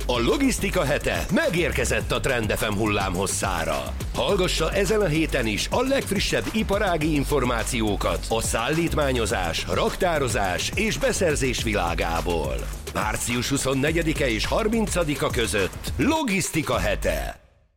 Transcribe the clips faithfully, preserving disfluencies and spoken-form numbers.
A logisztika hete megérkezett a Trend ef em hullámhosszára. Hallgassa ezen a héten is a legfrissebb iparági információkat a szállítmányozás, raktározás és beszerzés világából. március huszonnegyedike és harmincadika között logisztika hete.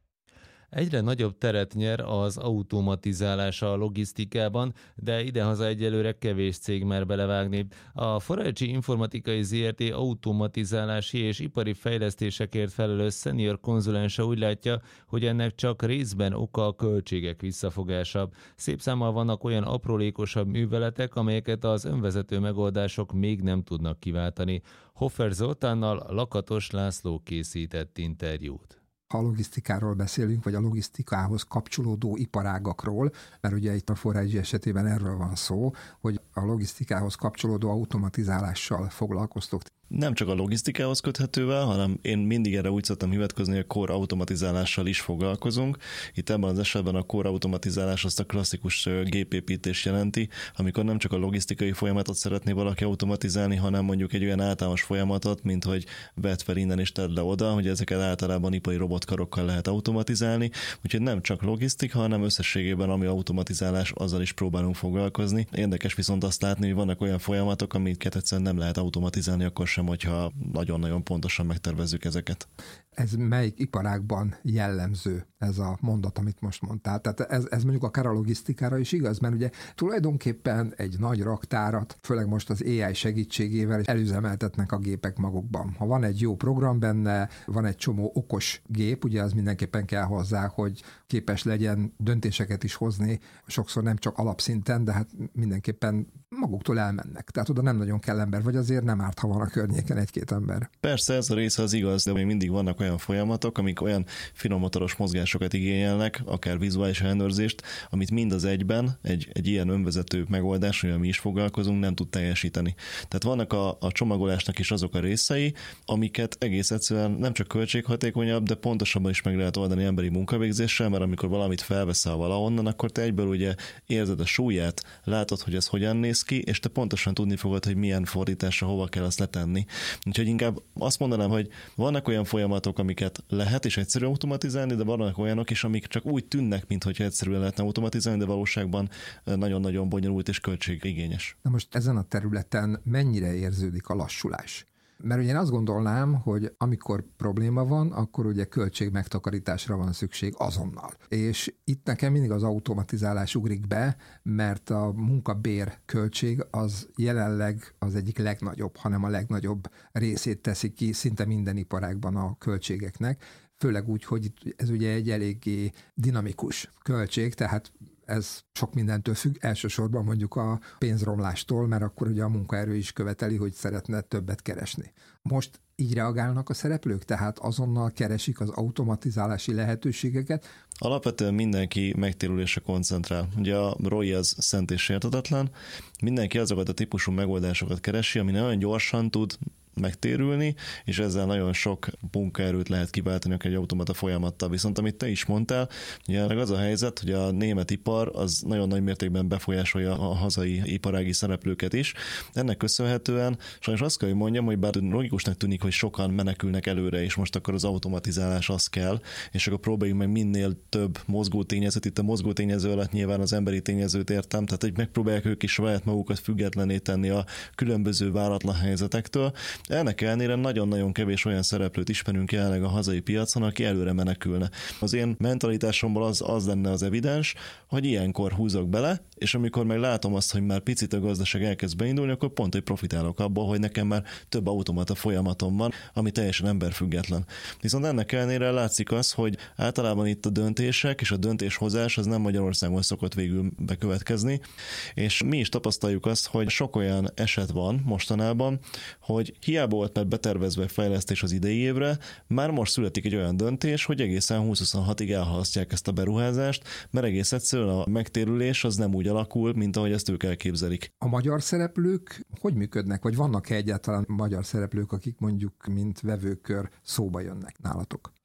Egyre nagyobb teret nyer az automatizálása a logisztikában, de idehaza egyelőre kevés cég mer belevágni. A Forage Informatikai zé er té automatizálási és ipari fejlesztésekért felelős senior konzulense úgy látja, hogy ennek csak részben oka a költségek visszafogása. Szép számmal vannak olyan aprólékosabb műveletek, amelyeket az önvezető megoldások még nem tudnak kiváltani. Hoffer Zoltánnal Lakatos László készített interjút. Ha a logisztikáról beszélünk, vagy a logisztikához kapcsolódó iparágakról, mert ugye itt a Forage esetében erről van szó, hogy a logisztikához kapcsolódó automatizálással foglalkoztok. Nem csak a logisztikához köthetővel, hanem én mindig erre úgy szoktam hivatkozni, hogy a core automatizálással is foglalkozunk. Itt ebben az esetben a core automatizálás azt a klasszikus gépépítés jelenti, amikor nem csak a logisztikai folyamatot szeretné valaki automatizálni, hanem mondjuk egy olyan általános folyamatot, mint hogy vedd fel innen és tedd le oda, hogy ezeket általában ipari robotkarokkal lehet automatizálni. Úgyhogy nem csak logisztika, hanem összességében ami automatizálás, azzal is próbálunk foglalkozni. Érdekes viszont azt látni, hogy vannak olyan folyamatok, amiket egyszerűen nem lehet automatizálni, akkor sem, hogyha nagyon-nagyon pontosan megtervezzük ezeket. Ez melyik iparágban jellemző ez a mondat, amit most mondtál? Tehát ez, ez mondjuk akár a logisztikára is igaz, mert ugye tulajdonképpen egy nagy raktárat, főleg most az á i segítségével előzemeltetnek a gépek magukban. Ha van egy jó program benne, van egy csomó okos gép, ugye az mindenképpen kell hozzá, hogy képes legyen döntéseket is hozni, sokszor nem csak alapszinten, de hát mindenképpen maguktól elmennek. Tehát oda nem nagyon kell ember, vagy azért nem árt, ha van a környéken egy-két ember. Persze ez a része az igaz, de még mindig vannak olyan folyamatok, amik olyan finommotoros mozgásokat igényelnek, akár vizuális ellenőrzést, amit mind az egyben egy, egy ilyen önvezető megoldás, amivel mi is foglalkozunk, nem tud teljesíteni. Tehát vannak a, a csomagolásnak is azok a részei, amiket egész egyszerűen nem csak költséghatékonyabb, de pontosabban is meg lehet oldani emberi munkavégzéssel, mert amikor valamit felveszel valahonnan, akkor te egyből ugye érzed a súlyát, látod, hogy ez hogyan néz ki, és te pontosan tudni fogod, hogy milyen fordításra hova kell azt letenni. Úgyhogy inkább azt mondanám, hogy vannak olyan folyamatok, amiket lehet és egyszerűen automatizálni, de vannak olyanok is, amik csak úgy tűnnek, mintha egyszerűen lehetne automatizálni, de valóságban nagyon-nagyon bonyolult és költségigényes. Na most ezen a területen mennyire érződik a lassulás? Mert ugye én azt gondolnám, hogy amikor probléma van, akkor ugye költségmegtakarításra van szükség azonnal. És itt nekem mindig az automatizálás ugrik be, mert a munkabér költség az jelenleg az egyik legnagyobb, hanem a legnagyobb részét teszi ki szinte minden iparágban a költségeknek. Főleg úgy, hogy ez ugye egy eléggé dinamikus költség, tehát ez sok mindentől függ, elsősorban mondjuk a pénzromlástól, mert akkor ugye a munkaerő is követeli, hogy szeretne többet keresni. Most így reagálnak a szereplők, tehát azonnal keresik az automatizálási lehetőségeket. Alapvetően mindenki megtérülésre koncentrál. Ugye a er o i az szent és sérthetetlen, mindenki azokat a típusú megoldásokat keresi, ami nagyon gyorsan tud megtérülni, és ezzel nagyon sok munkaerőt lehet kiváltani egy automata folyamattal. Viszont amit te is mondtál, jelenleg az a helyzet, hogy a német ipar az nagyon nagy mértékben befolyásolja a hazai iparági szereplőket is. Ennek köszönhetően sajnos azt kell, hogy mondjam, hogy bár logikusnak tűnik, hogy sokan menekülnek előre, és most akkor az automatizálás az kell, és akkor próbáljuk meg minél több mozgótényezőt, itt a mozgótényező alatt nyilván az emberi tényezőt értem, tehát hogy megpróbálják ők is saját magukat függetlenné tenni a különböző váratlan helyzetektől. Ennek ellenére nagyon-nagyon kevés olyan szereplőt ismerünk jelenleg a hazai piacon, aki előre menekülne. Az én mentalitásomból az, az lenne az evidens, hogy ilyenkor húzok bele, és amikor meg látom azt, hogy már picit a gazdaság elkezd beindulni, akkor pont, hogy profitálok abból, hogy nekem már több automata folyamatom van, ami teljesen emberfüggetlen. Viszont ennek ellenére látszik az, hogy általában itt a döntések és a döntéshozás az nem Magyarországon szokott végül bekövetkezni, és mi is tapasztaljuk azt, hogy sok olyan eset van mostanában, hogy hiába volt már betervezve fejlesztés az idei évre, már most születik egy olyan döntés, hogy egészen húsz-huszonhatig elhalasztják ezt a beruházást, mert egész egyszerűen a megtérülés az nem úgy alakul, mint ahogy ezt ők elképzelik. A magyar szereplők hogy működnek, vagy vannak-e egyáltalán magyar szereplők, akik mondjuk mint vevőkör szóba jönnek nálatok?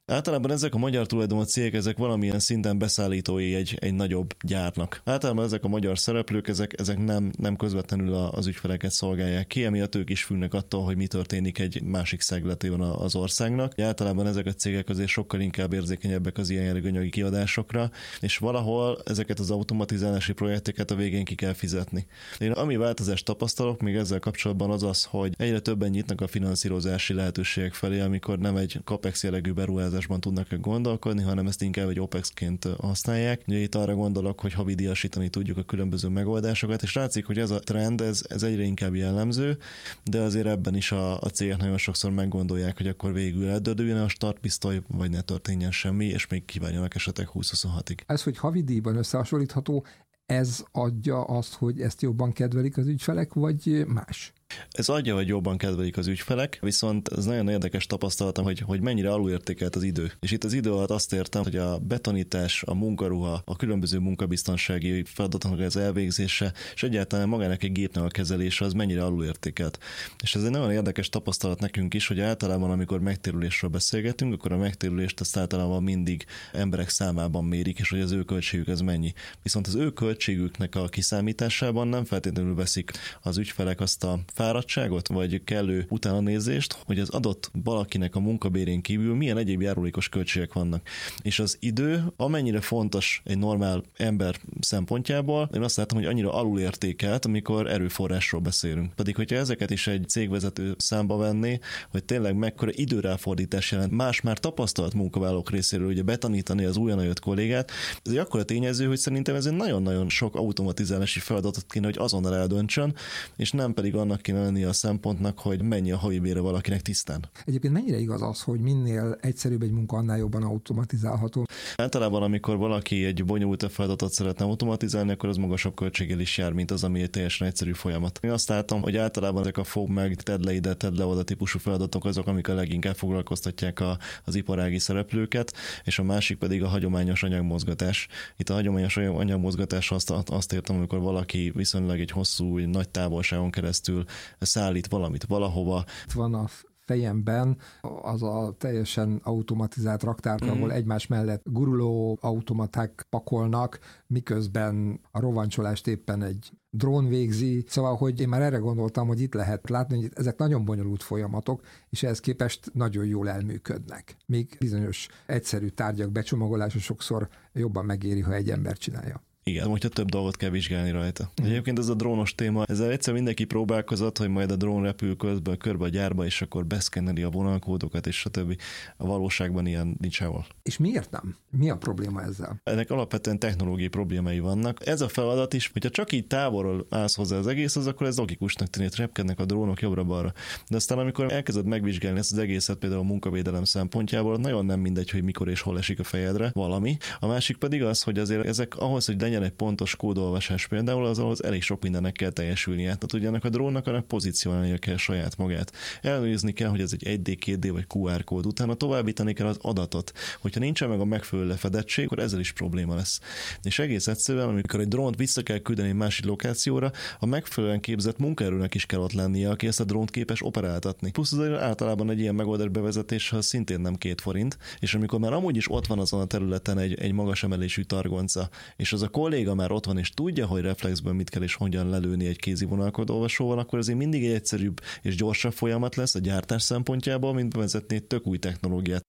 Általában ezek a magyar tulajdonú cégek, ezek valamilyen szinten beszállítói egy, egy nagyobb gyárnak. Általában ezek a magyar szereplők, ezek, ezek nem, nem közvetlenül az ügyfeleket szolgálják ki, emiatt ők is függnek attól, hogy mi történik egy másik szegletében az országnak. Általában ezek a cégek azért sokkal inkább érzékenyebbek az ilyen jellegű anyagi kiadásokra, és valahol ezeket az automatizálási projekteket a végén ki kell fizetni. Én ami változást tapasztalok még ezzel kapcsolatban az az, hogy egyre többen nyitnak a finanszírozási lehetőségek felé, amikor nem egy capex jellegű beruházásban tudnak gondolkodni, hanem ezt inkább egy opexként használják. Ugye itt arra gondolok, hogy havidíjasítani tudjuk a különböző megoldásokat, és látszik, hogy ez a trend, ez, ez egyre inkább jellemző, de azért ebben is a, a cégek nagyon sokszor meggondolják, hogy akkor végül eldödüljön a startpisztoly, vagy ne történjen semmi, és még kívánjanak esetleg húsz-huszonhatig. Ez, hogy havidíjban összehasonlítható, ez adja azt, hogy ezt jobban kedvelik az ügyfelek, vagy más? Ez adja, hogy jobban kedvelik az ügyfelek, viszont ez nagyon érdekes tapasztalatom, hogy, hogy mennyire alulértékelt az idő. És itt az idő alatt azt értem, hogy a betanítás, a munkaruha, a különböző munkabiztonsági feladatoknak az elvégzése, és egyáltalán magának egy gépnek a kezelése az mennyire alulértékelt. És ez egy nagyon érdekes tapasztalat nekünk is, hogy általában, amikor megtérülésről beszélgetünk, akkor a megtérülést azt általában mindig emberek számában mérik, és hogy az ő költségük ez mennyi. Viszont az ő költségüknek a kiszámításában nem feltétlenül veszik az ügyfelek azt a fáradtságot, vagy kellő utánanézést, hogy az adott valakinek a munkabérén kívül milyen egyéb járulékos költségek vannak. És az idő, amennyire fontos egy normál ember szempontjából, én azt látom, hogy annyira alulértékelt, amikor erőforrásról beszélünk. Pedig, hogyha ezeket is egy cégvezető számba venné, hogy tényleg mekkora időráfordítás jelent más már tapasztalt munkavállalók részéről ugye betanítani az újonnan jött kollégát, ez egy akkora tényező, hogy szerintem ez egy nagyon-nagyon sok automatizálási feladatot kéne, hogy azonnal eldöntsön, és nem pedig annak kéne lenni a szempontnak, hogy mennyi a havi bére valakinek tisztán. Egyébként mennyire igaz az, hogy minél egyszerűbb egy munka, annál jobban automatizálható? Általában, amikor valaki egy bonyolultabb feladatot szeretne automatizálni, akkor az magasabb költséggel is jár, mint az, ami egy teljesen egyszerű folyamat. Én azt látom, hogy általában ezek a fog meg, tedd le ide, tedd le oda típusú feladatok azok, amik a leginkább foglalkoztatják a, az iparági szereplőket, és a másik pedig a hagyományos anyagmozgatás. Itt a hagyományos anyagmozgatás azt, azt értem, amikor valaki viszonylag egy hosszú, egy nagy távolságon keresztül szállít valamit valahova. Van a fejemben az a teljesen automatizált raktár, mm. ahol egymás mellett guruló automaták pakolnak, miközben a rovancsolást éppen egy drón végzi. Szóval, hogy én már erre gondoltam, hogy itt lehet látni, hogy ezek nagyon bonyolult folyamatok, és ehhez képest nagyon jól elműködnek. Még bizonyos egyszerű tárgyak becsomagolása sokszor jobban megéri, ha egy ember csinálja. Igen, hogyha több dolgot kell vizsgálni rajta. Egyébként ez a drónos téma, ezzel egyszer mindenki próbálkozott, hogy majd a drón repül közben körbe a gyárba, és akkor beszkenneli a vonalkódokat, és stb. A valóságban ilyen nincs sehol. És miért nem? Mi a probléma ezzel? Ennek alapvetően technológiai problémái vannak. Ez a feladat is, hogyha csak így távolról állsz hozzá az egész, az akkor ez logikusnak tűnik, repkednek a drónok jobbra-balra. De aztán, amikor elkezded megvizsgálni ezt az egészet, például a munkavédelem szempontjából, nagyon nem mindegy, hogy mikor és hol esik a fejedre valami. A másik pedig az, hogy azért ezek ahhoz, hogy legyen egy pontos kódolvasás például, az ahhoz elég sok mindennek kell teljesülnie. Tehát ugye ennek a drónnak annak pozícionálnia kell saját magát. Ellenőrizni kell, hogy ez egy egy dé, két dé vagy kú ár kód, utána továbbítani kell az adatot. Hogyha nincsen meg a megfelelő lefedettség, akkor ezzel is probléma lesz. És egész egyszerűen, amikor egy drónt vissza kell küldeni egy másik lokációra, a megfelelően képzett munkaerőnek is kell ott lennie, aki ezt a drónt képes operáltatni. Plusz azért általában egy ilyen megoldás bevezetése szintén nem két forint, és amikor már amúgy is ott van azon a területen egy, egy magas emelésű targonca, és az a kolléga már ott van, és tudja, hogy reflexben mit kell és hogyan lelőni egy kézi vonalkodóolvasóval, akkor azért mindig egy egyszerűbb és gyorsabb folyamat lesz a gyártás szempontjából, mint bevezetni egy tök új technológiát.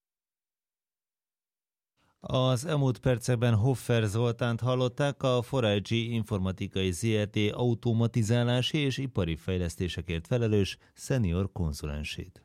Az elmúlt percekben Hoffer Zoltánt hallották, a four i gé Informatikai zé er té automatizálási és ipari fejlesztésekért felelős szenior konzulensét.